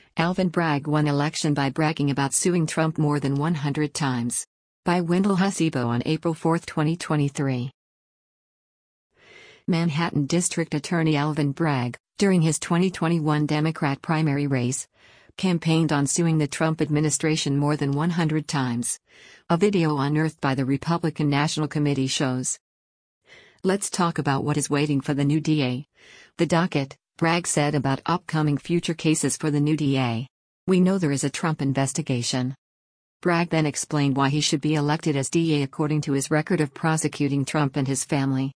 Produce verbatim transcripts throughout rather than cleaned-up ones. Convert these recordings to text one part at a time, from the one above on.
Alvin Bragg won election by bragging about suing Trump more than one hundred times. By Wendell Husibo on April fourth, twenty twenty-three. Manhattan District Attorney Alvin Bragg, during his twenty twenty-one Democrat primary race, campaigned on suing the Trump administration more than one hundred times. A video unearthed by the Republican National Committee shows. Let's talk about what is waiting for the new D A. The docket, Bragg said about upcoming future cases for the new D A. We know there is a Trump investigation. Bragg then explained why he should be elected as D A according to his record of prosecuting Trump and his family.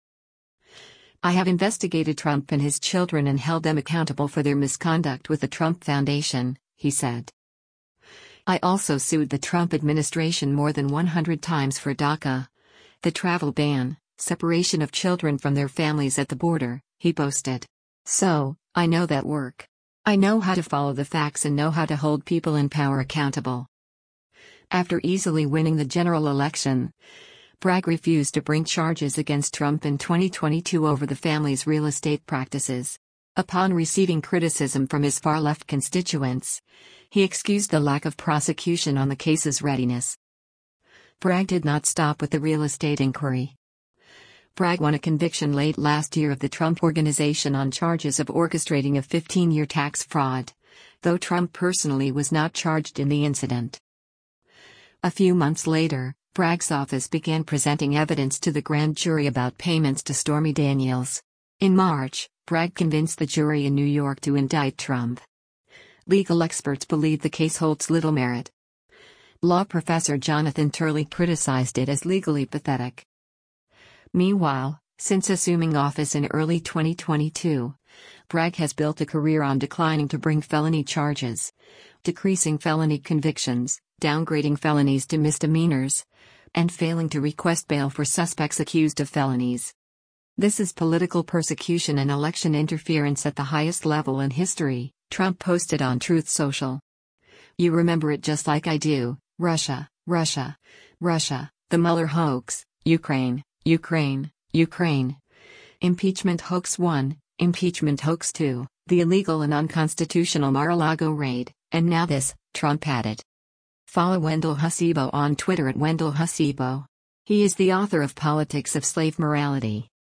I have investigated Trump and his children and held them accountable for their misconduct with the Trump Foundation, he said. I also sued the Trump administration more than one hundred times for DACA, the travel ban, separation of children from their families at the border, he boasted. So, I know that work. I know how to follow the facts and know how to hold people in power accountable. After easily winning the general election, Bragg refused to bring charges against Trump in twenty twenty-two over the family's real estate practices. Upon receiving criticism from his far-left constituents, he excused the lack of prosecution on the case's readiness. Bragg did not stop with the real estate inquiry. Bragg won a conviction late last year of the Trump Organization on charges of orchestrating a fifteen-year tax fraud, though Trump personally was not charged in the incident. A few months later, Bragg's office began presenting evidence to the grand jury about payments to Stormy Daniels. In March, Bragg convinced the jury in New York to indict Trump. Legal experts believe the case holds little merit. Law professor Jonathan Turley criticized it as legally pathetic. Meanwhile, since assuming office in early twenty twenty-two, Bragg has built a career on declining to bring felony charges, decreasing felony convictions, downgrading felonies to misdemeanors, and failing to request bail for suspects accused of felonies. This is political persecution and election interference at the highest level in history, Trump posted on Truth Social. You remember it just like I do: Russia, Russia, Russia, the Mueller hoax, Ukraine, Ukraine, Ukraine. Impeachment hoax one, impeachment hoax two, the illegal and unconstitutional Mar-a-Lago raid, and now this, Trump added. Follow Wendell Husibo on Twitter at Wendell Husibo. He is the author of Politics of Slave Morality.